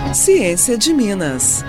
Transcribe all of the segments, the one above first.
Ciência de Minas.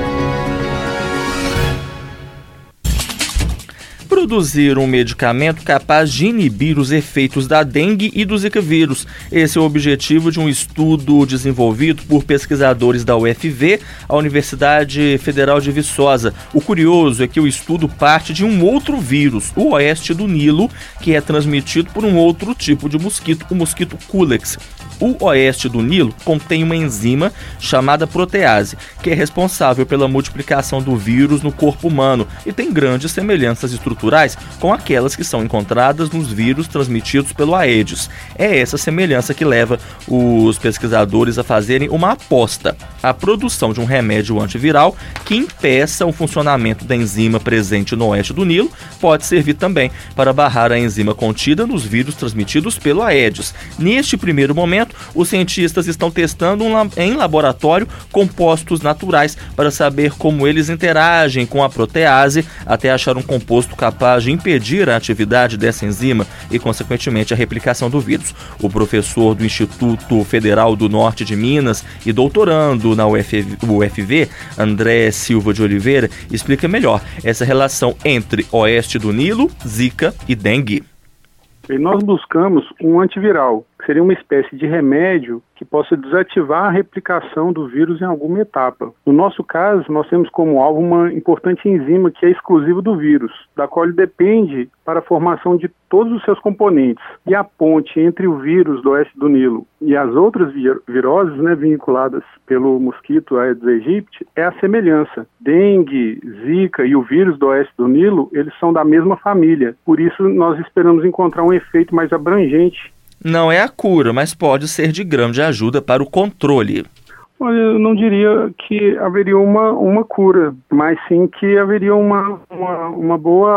Produzir um medicamento capaz de inibir os efeitos da dengue e do Zika vírus. Esse é o objetivo de um estudo desenvolvido por pesquisadores da UFV, a Universidade Federal de Viçosa. O curioso é que o estudo parte de um outro vírus, o Oeste do Nilo, que é transmitido por um outro tipo de mosquito, o mosquito Culex. O Oeste do Nilo contém uma enzima chamada protease, que é responsável pela multiplicação do vírus no corpo humano e tem grandes semelhanças estruturais com aquelas que são encontradas nos vírus transmitidos pelo Aedes. É essa semelhança que leva os pesquisadores a fazerem uma aposta: a produção de um remédio antiviral que impeça o funcionamento da enzima presente no Oeste do Nilo pode servir também para barrar a enzima contida nos vírus transmitidos pelo Aedes. Neste primeiro momento, os cientistas estão testando em laboratório compostos naturais para saber como eles interagem com a protease até achar um composto capaz de impedir a atividade dessa enzima e, consequentemente, a replicação do vírus. O professor do Instituto Federal do Norte de Minas e doutorando na UFV, André Silva de Oliveira, explica melhor essa relação entre Oeste do Nilo, Zika e dengue. E nós buscamos um antiviral, que seria uma espécie de remédio que possa desativar a replicação do vírus em alguma etapa. No nosso caso, nós temos como alvo uma importante enzima que é exclusiva do vírus, da qual ele depende para a formação de todos os seus componentes. E a ponte entre o vírus do Oeste do Nilo e as outras viroses, vinculadas pelo mosquito Aedes aegypti, é a semelhança. Dengue, Zika e o vírus do Oeste do Nilo, eles são da mesma família. Por isso, nós esperamos encontrar um efeito mais abrangente. Não é a cura, mas pode ser de grande ajuda para o controle. Olha, eu não diria que haveria uma cura, mas sim que haveria uma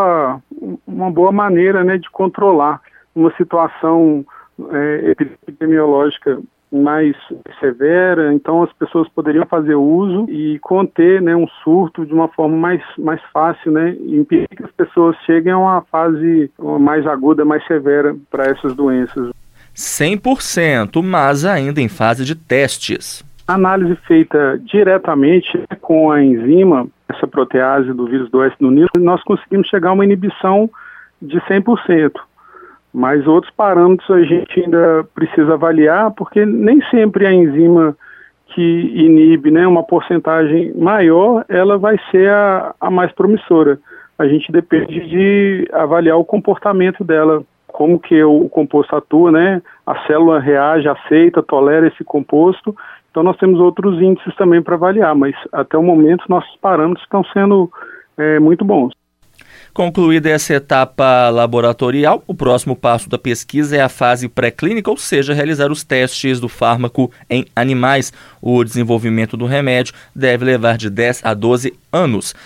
boa maneira, de controlar uma situação epidemiológica mais severa. Então as pessoas poderiam fazer uso e conter um surto de uma forma mais fácil, e impedir que as pessoas cheguem a uma fase mais aguda, mais severa para essas doenças. 100%, mas ainda em fase de testes. A análise feita diretamente com a enzima, essa protease do vírus do Oeste do Nilo, nós conseguimos chegar a uma inibição de 100%. Mas outros parâmetros a gente ainda precisa avaliar, porque nem sempre a enzima que inibe uma porcentagem maior, ela vai ser a mais promissora. A gente depende de avaliar o comportamento dela, como que o composto atua, a célula reage, aceita, tolera esse composto. Então nós temos outros índices também para avaliar, mas até o momento nossos parâmetros estão sendo muito bons. Concluída essa etapa laboratorial, o próximo passo da pesquisa é a fase pré-clínica, ou seja, realizar os testes do fármaco em animais. O desenvolvimento do remédio deve levar de 10 a 12 anos.